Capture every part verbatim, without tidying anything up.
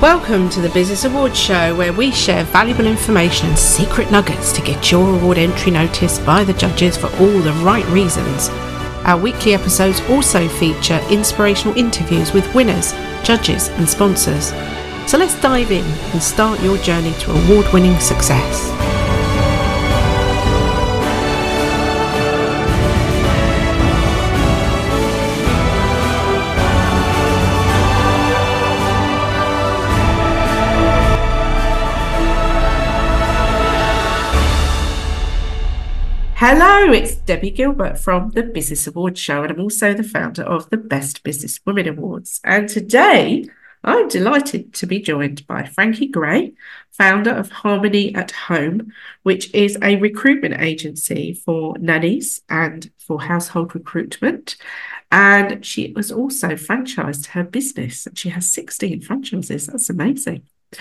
Welcome to the Business Awards Show, where we share valuable information and secret nuggets to get your award entry noticed by the judges for all the right reasons. Our weekly episodes also feature inspirational interviews with winners, judges and sponsors. So let's dive in and start your journey to award-winning success. Hello, it's Debbie Gilbert from the Business Awards Show, and I'm also the founder of the Best Business Women Awards. And today, I'm delighted to be joined by Frankie Gray, founder of Harmony at Home, which is a recruitment agency for nannies and for household recruitment. And she was also franchised her business, and she has sixteen franchises. That's amazing.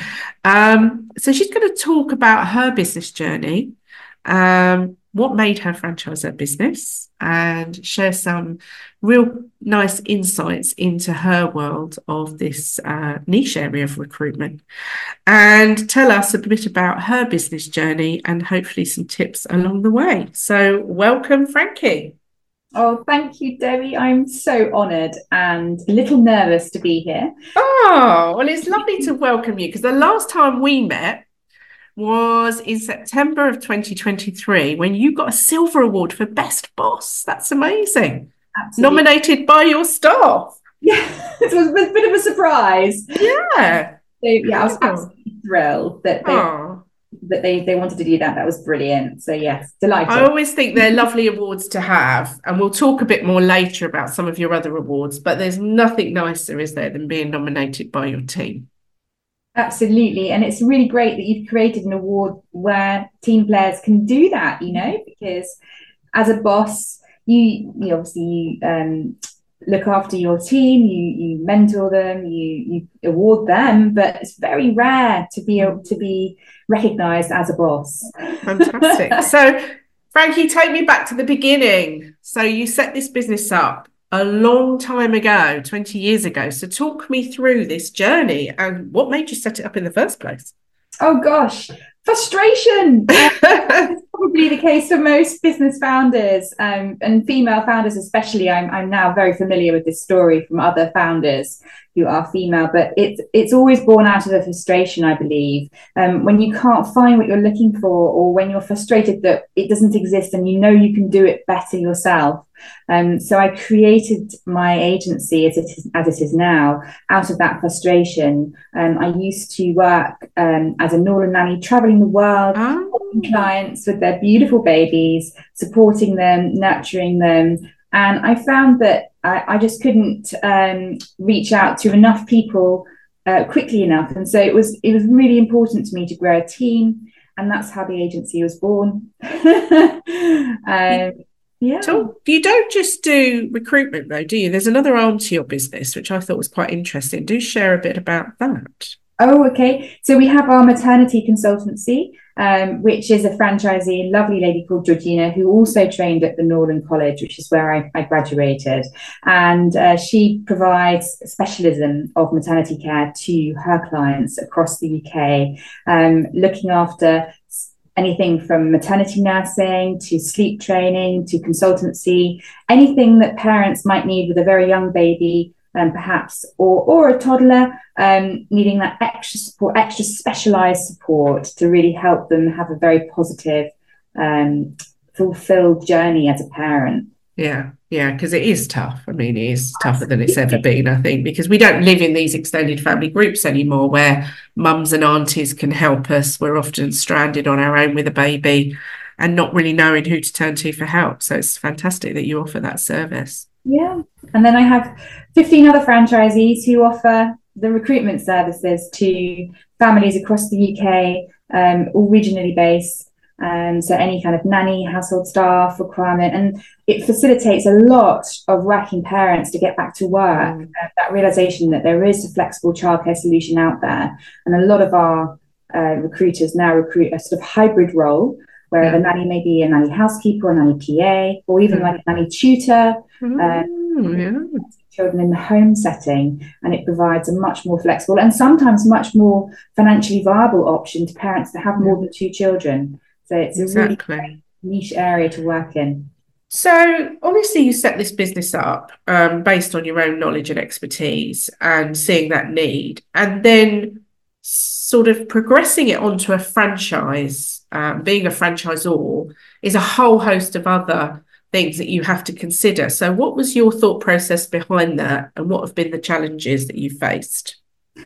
Um, so she's going to talk about her business journey, um, what made her franchise her business, and share some real nice insights into her world of this uh, niche area of recruitment, and tell us a bit about her business journey and hopefully some tips along the way. So welcome, Frankie. Oh, thank you, Debbie. I'm so honoured and a little nervous to be here. Oh, well, it's lovely to welcome you, because the last time we met was in September of twenty twenty-three, when you got a silver award for Best Boss. That's amazing. Absolutely. Nominated by your staff. Yeah, it was a bit of a surprise. Yeah. So, yeah, I was absolutely thrilled that they, oh. that they they wanted to do that. That was brilliant. So yes, delighted. I always think they're lovely awards to have, and we'll talk a bit more later about some of your other awards, but there's nothing nicer, is there, than being nominated by your team. Absolutely. And it's really great that you've created an award where team players can do that, you know, because as a boss, you, you obviously you um, look after your team, you you mentor them, you you award them, but it's very rare to be able to be recognised as a boss. Fantastic. So, Frankie, take me back to the beginning. So you set this business up a long time ago, twenty years ago. So talk me through this journey and what made you set it up in the first place. Oh gosh, frustration. It's probably the case for most business founders, um, and female founders especially. I'm I'm now very familiar with this story from other founders who are female, but it's it's always born out of a frustration, I believe. Um, when you can't find what you're looking for, or when you're frustrated that it doesn't exist and you know you can do it better yourself. Um, so I created my agency as it is, as it is now out of that frustration. Um, I used to work um, as a Northern nanny, traveling the world, oh. helping clients with their beautiful babies, supporting them, nurturing them. And I found that I, I just couldn't um, reach out to enough people uh, quickly enough. And so it was it was really important to me to grow a team. And that's how the agency was born. um, Yeah. So you don't just do recruitment though, do you? There's another arm to your business, which I thought was quite interesting. Do share a bit about that. Oh, okay. So we have our maternity consultancy, um, which is a franchisee, a lovely lady called Georgina, who also trained at the Northern College, which is where I, I graduated. And uh, she provides specialism of maternity care to her clients across the U K, um, looking after anything from maternity nursing to sleep training to consultancy, anything that parents might need with a very young baby, um, perhaps, or or a toddler, um, needing that extra support, extra specialised support to really help them have a very positive, um, fulfilled journey as a parent. Yeah, yeah, because it is tough. I mean, it is tougher than it's ever been, I think, because we don't live in these extended family groups anymore where mums and aunties can help us. We're often stranded on our own with a baby and not really knowing who to turn to for help. So it's fantastic that you offer that service. Yeah. And then I have fifteen other franchisees who offer the recruitment services to families across the U K, um, all regionally based. Um, so any kind of nanny, household staff requirement, and it facilitates a lot of working parents to get back to work. Mm. Uh, that realization that there is a flexible childcare solution out there, and a lot of our uh, recruiters now recruit a sort of hybrid role where yeah. the nanny may be a nanny housekeeper or a nanny P A, or even mm. like a nanny tutor. Mm, uh, yeah. children in the home setting, and it provides a much more flexible and sometimes much more financially viable option to parents that have more than two children. So it's exactly. a really niche area to work in. So obviously you set this business up um, based on your own knowledge and expertise and seeing that need, and then sort of progressing it onto a franchise, um, being a franchisor is a whole host of other things that you have to consider. So what was your thought process behind that, and what have been the challenges that you faced?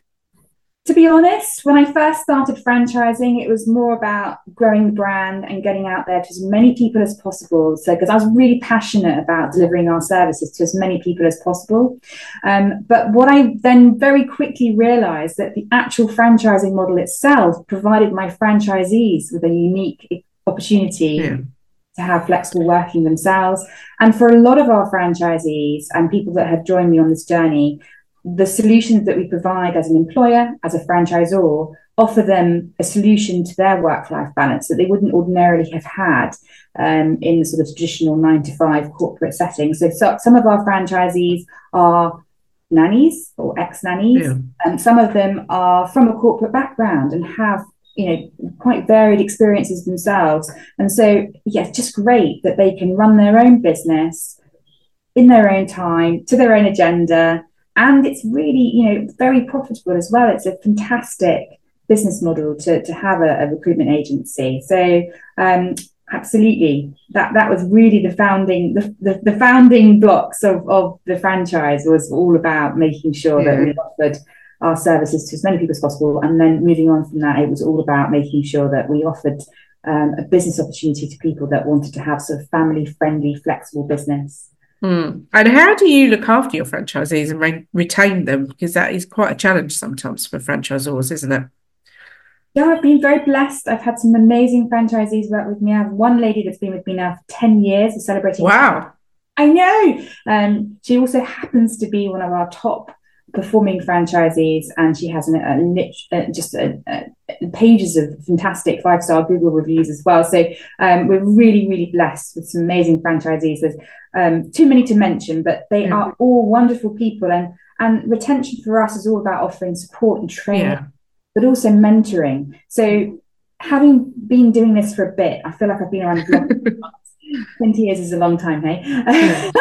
To be honest, when I first started franchising, it was more about growing the brand and getting out there to as many people as possible. So, because I was really passionate about delivering our services to as many people as possible. Um, but what I then very quickly realized that the actual franchising model itself provided my franchisees with a unique opportunity yeah. to have flexible working themselves. And for a lot of our franchisees and people that have joined me on this journey, the solutions that we provide as an employer, as a franchisor, offer them a solution to their work-life balance that they wouldn't ordinarily have had um, in the sort of traditional nine to five corporate setting. So, so some of our franchisees are nannies or ex-nannies, yeah. and some of them are from a corporate background and have, you know, quite varied experiences themselves. And so, yeah, it's just great that they can run their own business in their own time, to their own agenda. And it's really, you know, very profitable as well. It's a fantastic business model to, to have a, a recruitment agency. So um, absolutely, that, that was really the founding, the, the, the founding blocks of, of the franchise was all about making sure yeah. that we offered our services to as many people as possible. And then moving on from that, it was all about making sure that we offered um, a business opportunity to people that wanted to have sort of family-friendly, flexible business. Mm. And how do you look after your franchisees and re- retain them? Because that is quite a challenge sometimes for franchisors, isn't it? Yeah, I've been very blessed. I've had some amazing franchisees work with me. I have one lady that's been with me now for ten years, is celebrating. Wow. I know. Um, she also happens to be one of our top performing franchisees, and she has an, a, a, just a, a, pages of fantastic five-star Google reviews as well. So um, we're really, really blessed with some amazing franchisees. There's um, too many to mention, but they yeah. are all wonderful people. And, and retention for us is all about offering support and training, yeah. but also mentoring. So having been doing this for a bit, I feel like I've been around the block. twenty years is a long time, hey? Yeah.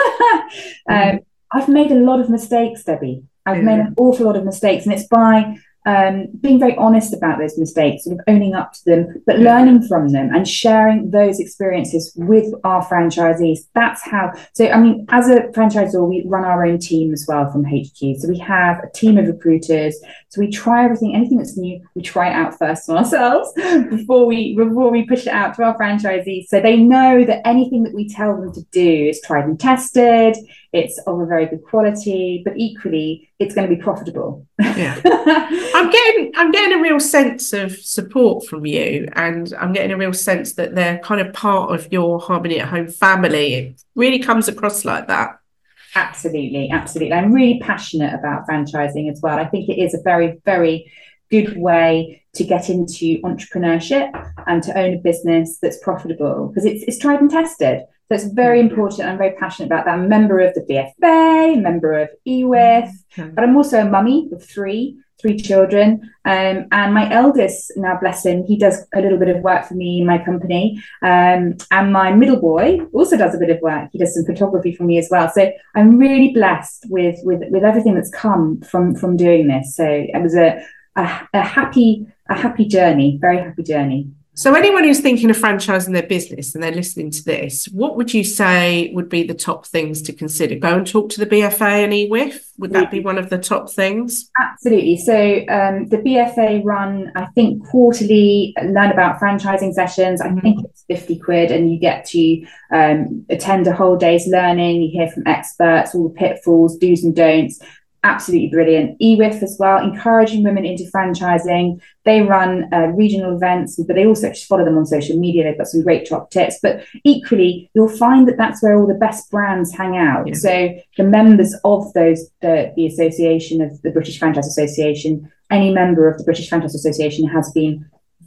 um, I've made a lot of mistakes, Debbie. I've yeah. made an awful lot of mistakes, and it's by um, being very honest about those mistakes, sort of owning up to them, but yeah. learning from them and sharing those experiences with our franchisees. That's how. So, I mean, as a franchisor, we run our own team as well from H Q. So we have a team of recruiters. So we try everything, anything that's new, we try it out first on ourselves before we before we push it out to our franchisees. So they know that anything that we tell them to do is tried and tested. It's of a very good quality, but equally, it's going to be profitable. Yeah, I'm getting I'm getting a real sense of support from you, and I'm getting a real sense that they're kind of part of your Harmony at Home family. It really comes across like that. Absolutely, absolutely. I'm really passionate about franchising as well. I think it is a very, very good way to get into entrepreneurship and to own a business that's profitable, because it's it's tried and tested. So it's very important. I'm very passionate about that. I'm a member of the B F A, member of E W I F, okay. but I'm also a mummy of three, three children. Um, and my eldest, now bless him, he does a little bit of work for me in my company. Um, and my middle boy also does a bit of work. He does some photography for me as well. So I'm really blessed with with, with everything that's come from, from doing this. So it was a, a, a happy, a happy journey, very happy journey. So anyone who's thinking of franchising their business and they're listening to this, what would you say would be the top things to consider? Go and talk to the B F A and E W I F? Would that be one of the top things? Absolutely. So um, the B F A run, I think, quarterly Learn About Franchising sessions. I mm-hmm. think it's fifty quid, and you get to um, attend a whole day's learning. You hear from experts, all the pitfalls, do's and don'ts. Absolutely brilliant. E W I F as well, encouraging women into franchising. They run uh, regional events, but they also just follow them on social media. They've got some great top tips. But equally, you'll find that that's where all the best brands hang out. Yeah. So the members of those, the, the association of the British Franchise Association, any member of the British Franchise Association has been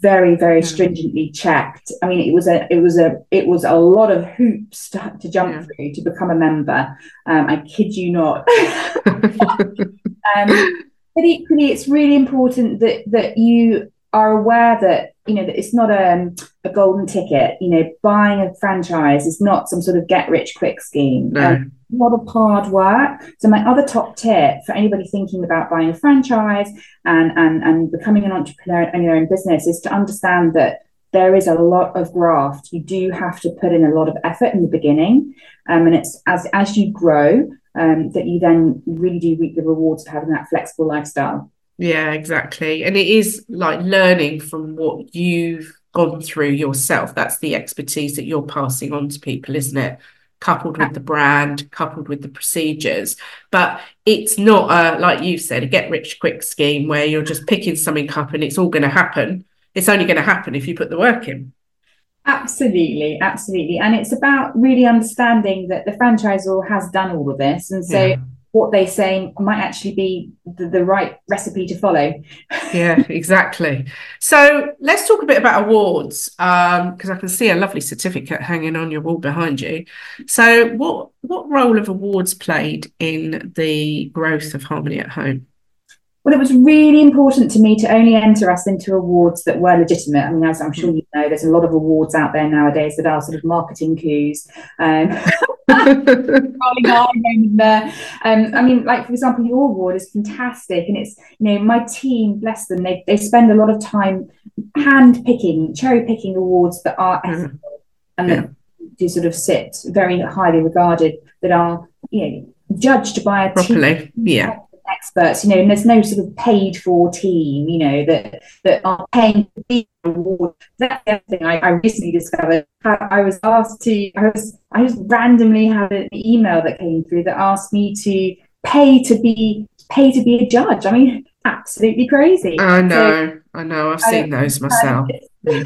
very, very Yeah. stringently checked. I mean, it was a, it was a, it was a lot of hoops to, to jump Yeah. through to become a member. Um, I kid you not. um, but equally, it's really important that that you are aware that you know that it's not a, a golden ticket. You know, buying a franchise is not some sort of get rich quick scheme. No. Um, a lot of hard work. So my other top tip for anybody thinking about buying a franchise and and and becoming an entrepreneur in your own business is to understand that there is a lot of graft. You do have to put in a lot of effort in the beginning, um, and it's as as you grow um, that you then really do reap the rewards of having that flexible lifestyle. Yeah, exactly. And it is like learning from what you've gone through yourself. That's the expertise that you're passing on to people, isn't it? Coupled with the brand, coupled with the procedures. But it's not a, like you said, a get rich quick scheme where you're just picking something up and it's all going to happen. It's only going to happen if you put the work in. Absolutely, absolutely. And it's about really understanding that the franchisor has done all of this. And so Yeah. what they say might actually be the, the right recipe to follow. Yeah, exactly. So let's talk a bit about awards, um, because I can see a lovely certificate hanging on your wall behind you. So what what role have awards played in the growth of Harmony at Home? Well, it was really important to me to only enter us into awards that were legitimate. I mean, as I'm sure you know, there's a lot of awards out there nowadays that are sort of marketing coups. Um, um, I mean, like, for example, your award is fantastic. And it's, you know, my team, bless them, they, they spend a lot of time hand picking, cherry picking awards that are ethical and Yeah. that do sort of sit very highly regarded, that are, you know, judged by a team Properly, yeah. experts, you know, and there's no sort of paid for team, you know, that that are paying for the award. That's the other thing I, I recently discovered. I, I was asked to, I was, I just randomly had an email that came through that asked me to pay to be pay to be a judge. I mean, absolutely crazy. I know, so, I know, I've seen I, those myself. Yeah.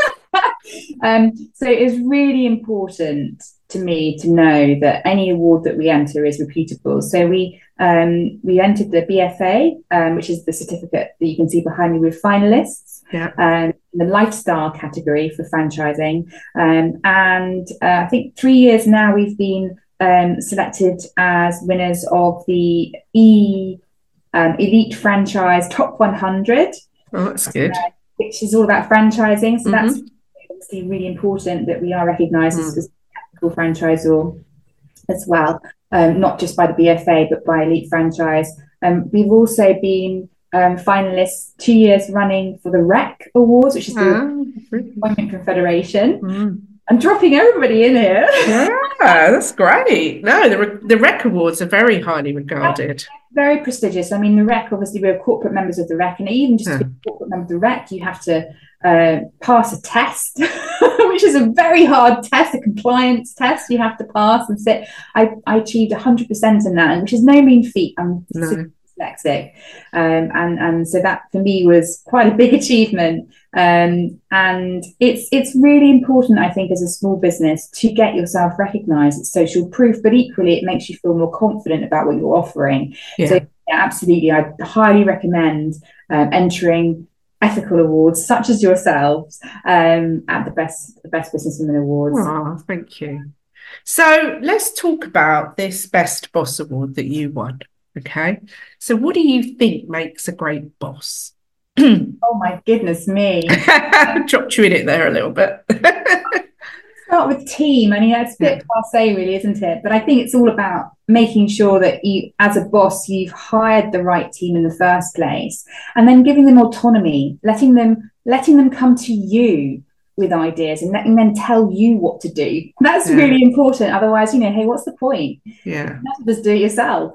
um, so it's really important to me to know that any award that we enter is reputable. So we um, we entered the B F A, um, which is the certificate that you can see behind me with finalists, yeah. um, in the lifestyle category for franchising. Um, and uh, I think three years now we've been um, selected as winners of the E um, Elite Franchise Top one hundred. Oh, that's good. Uh, which is all about franchising. So mm-hmm. that's obviously really important that we are recognised mm. as, as a technical franchisor as well, um, not just by the B F A, but by Elite Franchise. Um, we've also been um, finalists two years running for the R E C Awards, which is the oh, Employment Confederation. Mm. I'm dropping everybody in here. Yeah, that's great. No, the, the R E C Awards are very highly regarded. Very prestigious. I mean, the R E C, obviously, we're corporate members of the R E C, and even just yeah. to be a corporate member of the R E C, you have to uh, pass a test, which is a very hard test, a compliance test you have to pass and sit. I, I achieved one hundred percent in that, which is no mean feat. I'm no. super dyslexic. Um, and, and so that, for me, was quite a big achievement. Um, and it's it's really important, I think, as a small business to get yourself recognised. It's social proof, but equally it makes you feel more confident about what you're offering. Yeah. So yeah, absolutely, I highly recommend um, entering ethical awards such as yourselves um, at the best the Best Businesswoman Awards. Oh, thank you. So let's talk about this Best Boss Award that you won. Okay, so what do you think makes a great boss? Oh my goodness me. Dropped you in it there a little bit. Start with team. I mean, that's a bit yeah. passe, really, isn't it? But I think it's all about making sure that you, as a boss, you've hired the right team in the first place, and then giving them autonomy, letting them letting them come to you with ideas and letting them tell you what to do. That's yeah. really important. Otherwise, you know, hey, what's the point? Yeah. Just do it yourself.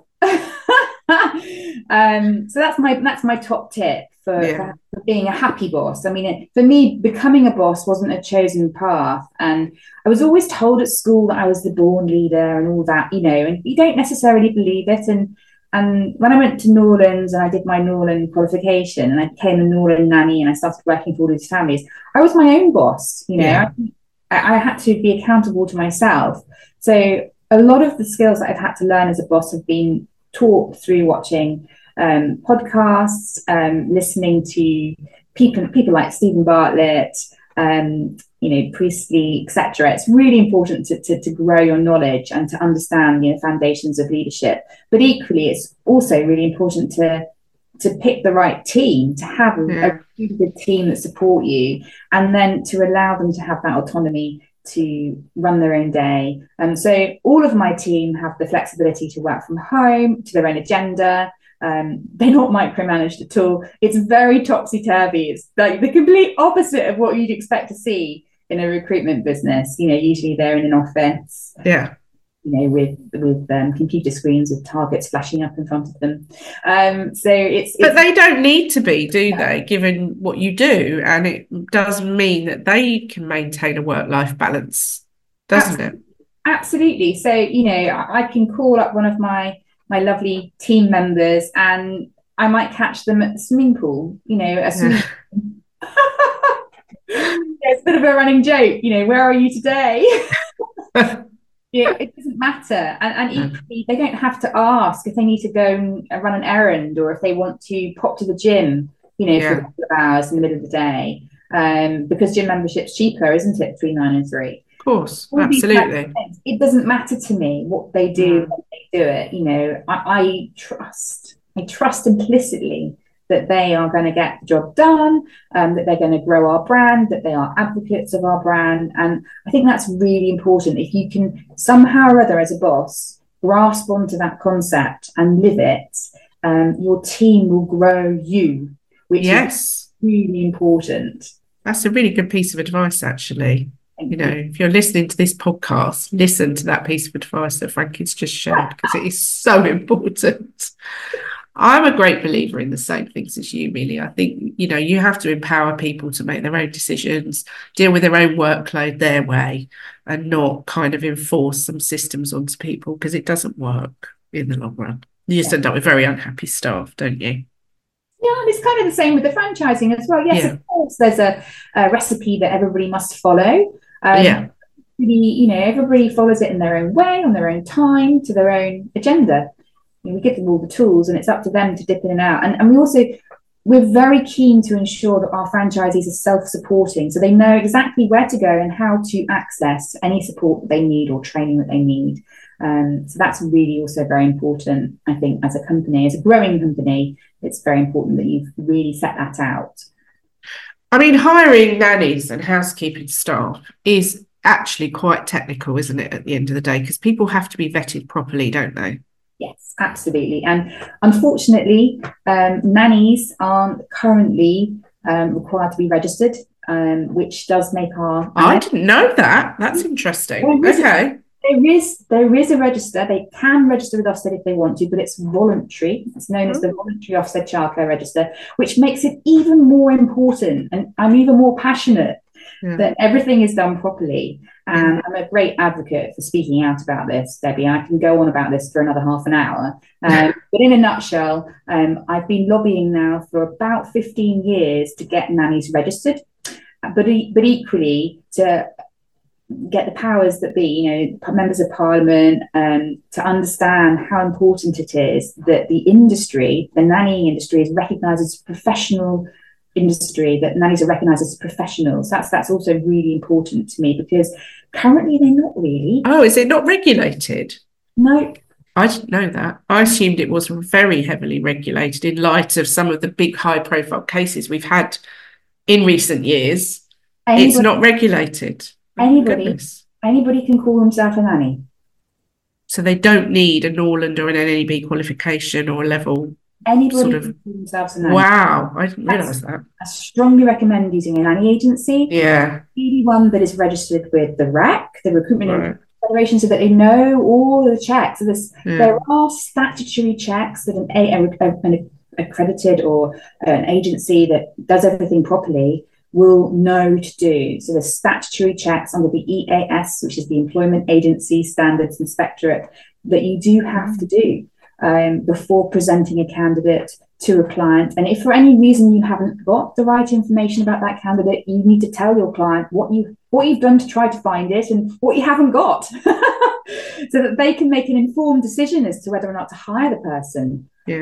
um, so that's my that's my top tip. For, yeah. for being a happy boss. I mean, it, for me, becoming a boss wasn't a chosen path. And I was always told at school that I was the born leader and all that, you know, and you don't necessarily believe it. And and when I went to Norlands and I did my Norland qualification and I became a Norland nanny and I started working for all these families, I was my own boss, you know. Yeah. I, I had to be accountable to myself. So a lot of the skills that I've had to learn as a boss have been taught through watching Um, podcasts, um, listening to people people like Stephen Bartlett, um, you know, Priestley, et cetera. It's really important to, to, to grow your knowledge and to understand, you know, foundations of leadership. But equally, it's also really important to to pick the right team, to have a, yeah. a really good team that support you, and then to allow them to have that autonomy to run their own day. And so all of my team have the flexibility to work from home, to their own agenda. Um, they're not micromanaged at all. It's very topsy-turvy. It's like the complete opposite of what you'd expect to see in a recruitment business. You know, usually they're in an office. Yeah. You know, with with um, computer screens with targets flashing up in front of them. Um, so it's, it's but they don't need to be, do no. they? Given what you do, and it does mean that they can maintain a work-life balance, doesn't absolutely. it? Absolutely. So you know, I, I can call up one of my my lovely team members, and I might catch them at the swimming pool. You know, a swimming. Yeah. It's a bit of a running joke. You know, where are you today? Yeah, it doesn't matter, and, and equally, they don't have to ask if they need to go and run an errand or if they want to pop to the gym, you know, yeah. for a couple of hours in the middle of the day, um, because gym membership's cheaper, isn't it? Between nine and three. Of course, all absolutely. It doesn't matter to me what they do mm. when they do it. You know, I, I trust, I trust implicitly that they are going to get the job done, um, that they're going to grow our brand, that they are advocates of our brand. And I think that's really important. If you can somehow or other as a boss grasp onto that concept and live it, um, your team will grow you, which yes. is really important. That's a really good piece of advice, actually. Thank you know, you. If you're listening to this podcast, listen to that piece of advice that Frankie's just shared, because it is so important. I'm a great believer in the same things as you, Amelia. I think, you know, you have to empower people to make their own decisions, deal with their own workload their way, and not kind of enforce some systems onto people, because it doesn't work in the long run. You just yeah. end up with very unhappy staff, don't you? Yeah, and it's kind of the same with the franchising as well. Yes, yeah. of course, there's a, a recipe that everybody must follow. Um, yeah. The, you know, everybody follows it in their own way, on their own time, to their own agenda. We give them all the tools, and it's up to them to dip in and out. And, and we also, we're very keen to ensure that our franchisees are self-supporting, so they know exactly where to go and how to access any support that they need or training that they need. Um, so that's really also very important, I think, as a company, as a growing company. It's very important that you've really set that out. I mean, hiring nannies and housekeeping staff is actually quite technical, isn't it, at the end of the day? Because people have to be vetted properly, don't they? Yes, absolutely. And unfortunately, um, nannies aren't currently um, required to be registered, um, which does make our... I didn't know that. That's interesting. Okay. There is, there is a register. They can register with Ofsted if they want to, but it's voluntary. It's known oh. as the Voluntary Ofsted Childcare Register, which makes it even more important. And I'm even more passionate yeah. that everything is done properly. And I'm a great advocate for speaking out about this, Debbie. I can go on about this for another half an hour. Um, but in a nutshell, um, I've been lobbying now for about fifteen years to get nannies registered, but, e- but equally to get the powers that be, you know, members of parliament, um, to understand how important it is that the industry, the nannying industry, is recognised as a professional industry, that nannies are recognised as professionals. That's that's also really important to me, because currently they're not really. Oh, is it not regulated? No. I didn't know that. I assumed it was very heavily regulated in light of some of the big high profile cases we've had in recent years. Anybody, it's not regulated. Anybody, anybody can call themselves a nanny. So they don't need a Norland or an N A B qualification or a level. Anybody sort of, can call themselves a nanny. Wow, I didn't realise that. I strongly recommend using a nanny agency. Yeah. Really one that is registered with the R A C, the Recruitment right. Federation, so that they know all the checks. So this, yeah. there are statutory checks that an, a, a, an accredited or an agency that does everything properly will know to do. So there's statutory checks under the E A S, which is the Employment Agency Standards Inspectorate, that you do have to do um, before presenting a candidate to a client. And if for any reason you haven't got the right information about that candidate, you need to tell your client what you what you've done to try to find it and what you haven't got, so that they can make an informed decision as to whether or not to hire the person. Yeah.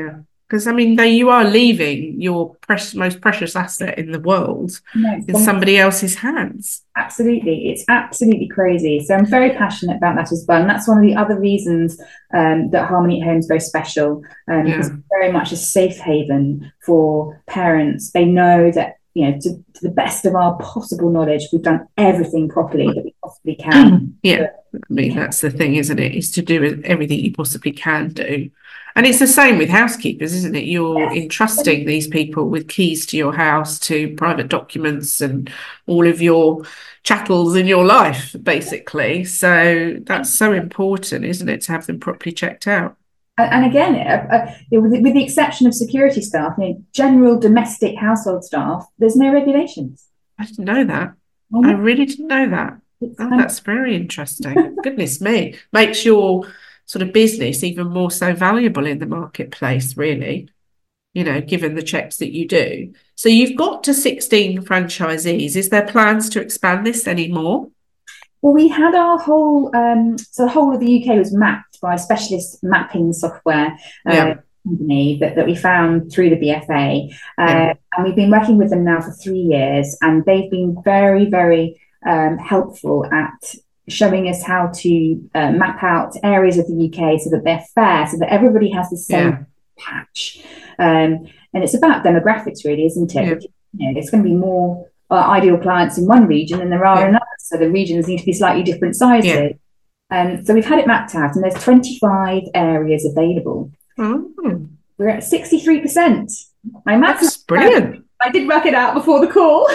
Because I mean, they, you are leaving your precious, most precious asset in the world No, in somebody else's hands. Absolutely. It's absolutely crazy. So I'm very passionate about that as well. And that's one of the other reasons um, that Harmony at Home is very special, um, Yeah. because it's very much a safe haven for parents. They know that, you know, to, to the best of our possible knowledge, we've done everything properly that we possibly can. Yeah. I mean, that's the thing, isn't it? Is to do with everything you possibly can do. And it's the same with housekeepers, isn't it? You're entrusting these people with keys to your house, to private documents and all of your chattels in your life, basically. So that's so important, isn't it, to have them properly checked out? And again, uh, uh, with, with the exception of security staff, you know, general domestic household staff, there's no regulations. I didn't know that. I really didn't know that. Oh, that's very interesting. Goodness me. Makes your sort of business even more so valuable in the marketplace, really, you know, given the checks that you do. So you've got to sixteen franchisees. Is there plans to expand this anymore? Well, we had our whole, um, so the whole of the U K was mapped by a specialist mapping software uh, yeah. company that, that we found through the B F A. Uh, yeah. And we've been working with them now for three years, and they've been very, very um, helpful at showing us how to uh, map out areas of the U K so that they're fair, so that everybody has the same yeah. patch. Um, and it's about demographics, really, isn't it? Yeah. Because, you know, it's going to be more uh, ideal clients in one region than there are yeah. in others. So the regions need to be slightly different sizes. Yeah. Um, so we've had it mapped out, and there's twenty-five areas available. Oh. We're at sixty-three percent. My maths That's brilliant. I did work it out before the call.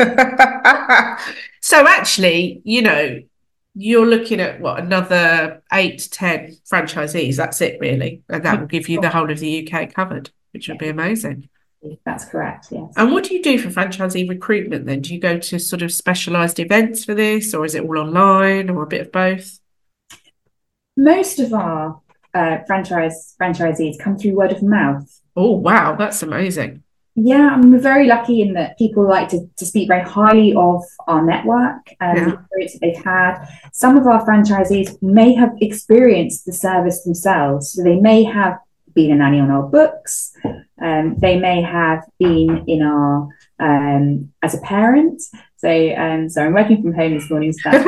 So actually, you know, you're looking at what, another eight to ten franchisees. That's it, really, and that will give you the whole of the U K covered, which would be amazing. That's correct, yes. And what do you do for franchisee recruitment then? Do you go to sort of specialised events for this, or is it all online, or a bit of both? Most of our uh, franchise franchisees come through word of mouth. Oh, wow, that's amazing. Yeah, I mean, we're very lucky in that people like to, to speak very highly of our network and yeah. the experience that they've had. Some of our franchisees may have experienced the service themselves. So they may have been a nanny on our books. Um, they may have been in our, um, as a parent. So, um, so I'm working from home this morning. So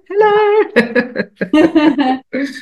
Hello.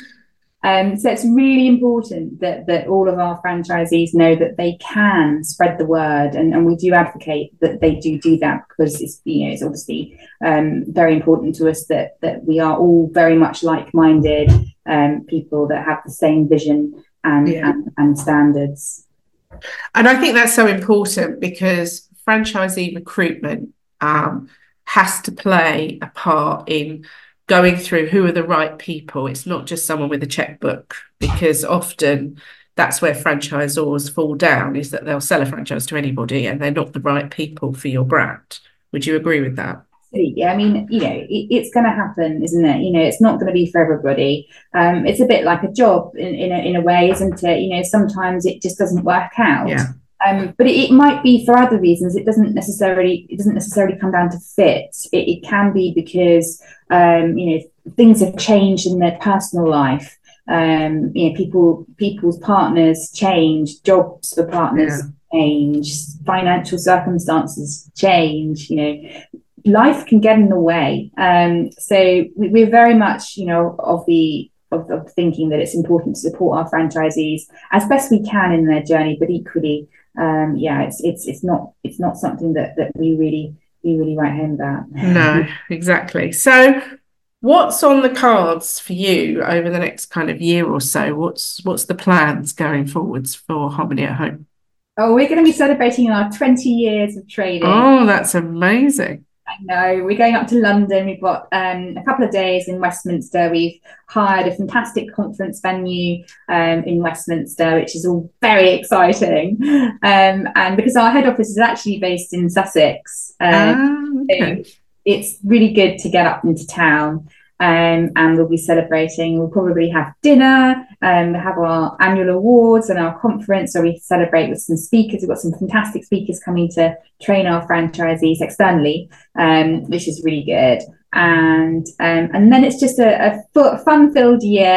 Um, so it's really important that that all of our franchisees know that they can spread the word, and, and we do advocate that they do do that, because it's, you know, it's obviously um, very important to us that that we are all very much like-minded um, people that have the same vision and, yeah. and and standards. And I think that's so important, because franchisee recruitment um, has to play a part in going through who are the right people. It's not just someone with a checkbook, because often that's where franchisors fall down, is that they'll sell a franchise to anybody and they're not the right people for your brand. Would you agree with that? Yeah, I mean, you know, it, it's going to happen, isn't it? You know, it's not going to be for everybody. Um, it's a bit like a job in, in, a, in a way, isn't it? You know, sometimes it just doesn't work out. Yeah. Um, but it, it might be for other reasons. It doesn't necessarily it doesn't necessarily come down to fit. It, it can be because um, you know, things have changed in their personal life. Um, you know, people people's partners change, jobs for partners yeah. change, financial circumstances change. You know, life can get in the way. Um, so we, we're very much, you know, of the of, of thinking that it's important to support our franchisees as best we can in their journey, but equally. Um, yeah, it's it's it's not it's not something that that we really we really write home about. No, exactly. So, what's on the cards for you over the next kind of year or so? What's what's the plans going forwards for Harmony at Home? Oh, we're going to be celebrating our twenty years of trading. Oh, that's amazing. I know. We're going up to London. We've got um, a couple of days in Westminster. We've hired a fantastic conference venue um, in Westminster, which is all very exciting. Um, and because our head office is actually based in Sussex, um, ah, okay. so it's really good to get up into town. Um, and we'll be celebrating. We'll probably have dinner, um, we'll have our annual awards and our conference where we celebrate with some speakers. We've got some fantastic speakers coming to train our franchisees externally, um, which is really good. And um, and then it's just a, a fun-filled year.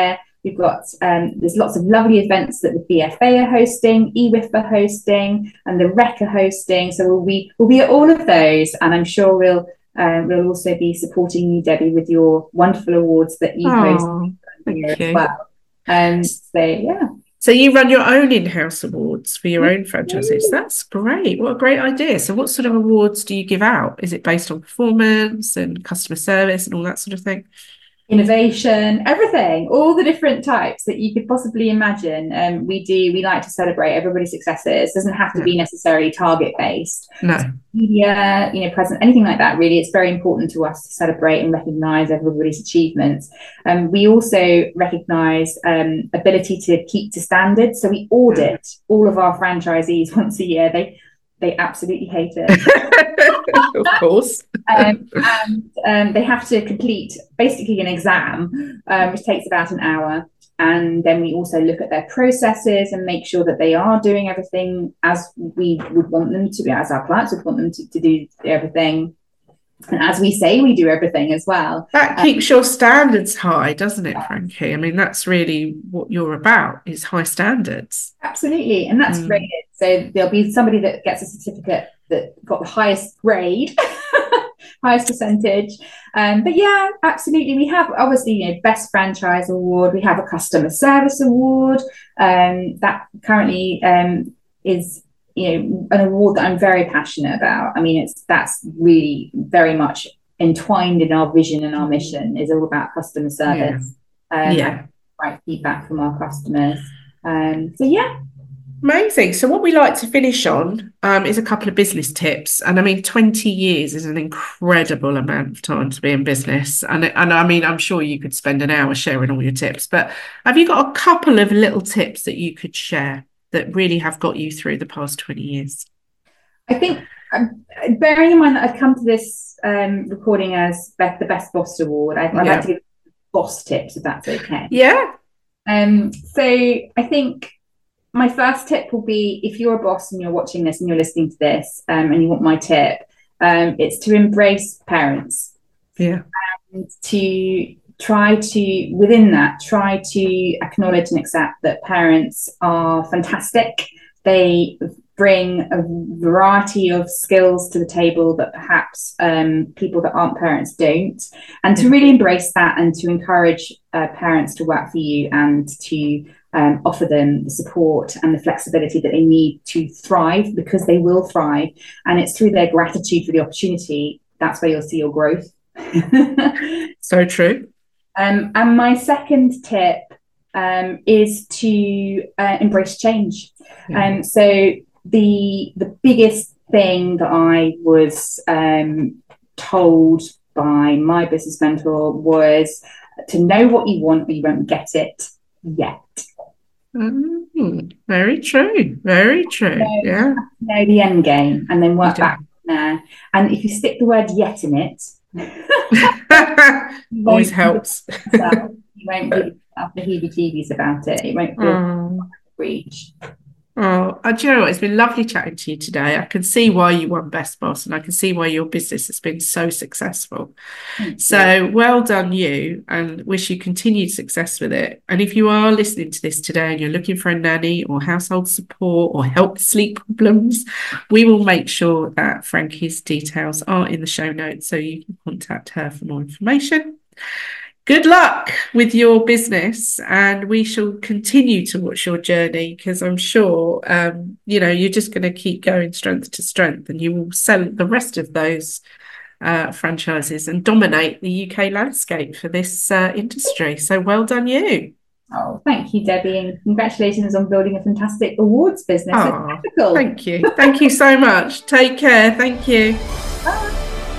We've got, um, there's lots of lovely events that the B F A are hosting, E W I F are hosting, and the R E C are hosting. So we'll be, we'll be at all of those. And I'm sure we'll, uh, we'll also be supporting you, Debbie, with your wonderful awards that you Oh, host here thank as you. well. Um, so, yeah. So you run your own in-house awards for your own franchises. That's great. What a great idea. So what sort of awards do you give out? Is it based on performance and customer service and all that sort of thing? Innovation, everything, all the different types that you could possibly imagine. Um, we do, we like to celebrate everybody's successes. It doesn't have to Yeah. be necessarily target based. No. Media, you know, present, anything like that, really. It's very important to us to celebrate and recognise everybody's achievements. Um, we also recognise um, ability to keep to standards. So we audit yeah. all of our franchisees once a year. They they absolutely hate it. Of course. um, and um, they have to complete basically an exam, um, which takes about an hour. And then we also look at their processes and make sure that they are doing everything as we would want them to be, as our clients would want them to, to do everything. And as we say, we do everything as well. That keeps um, your standards high, doesn't it, Frankie? I mean, that's really what you're about, is high standards. Absolutely. And that's mm. great. So there'll be somebody that gets a certificate that got the highest grade, highest percentage. Um, but yeah, absolutely. We have obviously, you know, best franchise award. We have a customer service award um, that currently um, is, you know, an award that I'm very passionate about. I mean, it's that's really very much entwined in our vision and our mission. Is all about customer service. Yeah. Um, yeah. Right feedback from our customers. Um, so yeah. Amazing. So what we like to finish on um, is a couple of business tips. And I mean, twenty years is an incredible amount of time to be in business. And, and I mean, I'm sure you could spend an hour sharing all your tips, but have you got a couple of little tips that you could share that really have got you through the past twenty years? I think, um, bearing in mind that I've come to this um, recording as Beth, the Best Boss Award, I'd, I'd yeah. like to give boss tips, if that's okay. Yeah. Um. So I think my first tip will be, if you're a boss and you're watching this and you're listening to this um, and you want my tip, um, it's to embrace parents. Yeah. And to try to, within that, try to acknowledge and accept that parents are fantastic. They bring a variety of skills to the table that perhaps um, people that aren't parents don't. And to really embrace that and to encourage uh, parents to work for you and to Um, offer them the support and the flexibility that they need to thrive, because they will thrive. And it's through their gratitude for the opportunity, that's where you'll see your growth. So true. Um, and my second tip um, is to uh, embrace change. Yeah. Um, so the the biggest thing that I was um, told by my business mentor was to know what you want, or you won't get it yet. Mm, very true. Very true. So, yeah. Know the end game and then work back from there. And if you stick the word "yet" in it, always helps. You won't give yourself the heebie-jeebies about it. It won't feel oh. like a breach. Oh, uh, do you know what? It's been lovely chatting to you today. I can see why you won Best Boss, and I can see why your business has been so successful. Thank so you. Well done you, and wish you continued success with it. And if you are listening to this today and you're looking for a nanny or household support or help with sleep problems, we will make sure that Frankie's details are in the show notes so you can contact her for more information. Good luck with your business, and we shall continue to watch your journey, because I'm sure, um, you know, you're just going to keep going strength to strength, and you will sell the rest of those uh, franchises and dominate the U K landscape for this uh, industry. So well done you. Oh, thank you, Debbie, and congratulations on building a fantastic awards business. Oh, thank you. Thank you so much. Take care. Thank you. Bye.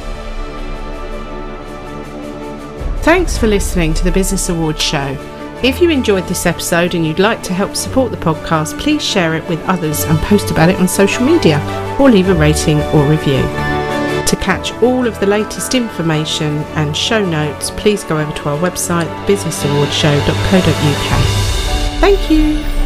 Thanks for listening to the Business Awards Show. If you enjoyed this episode and you'd like to help support the podcast, please share it with others and post about it on social media, or leave a rating or review. To catch all of the latest information and show notes, please go over to our website, business awards show dot co dot uk. Thank you.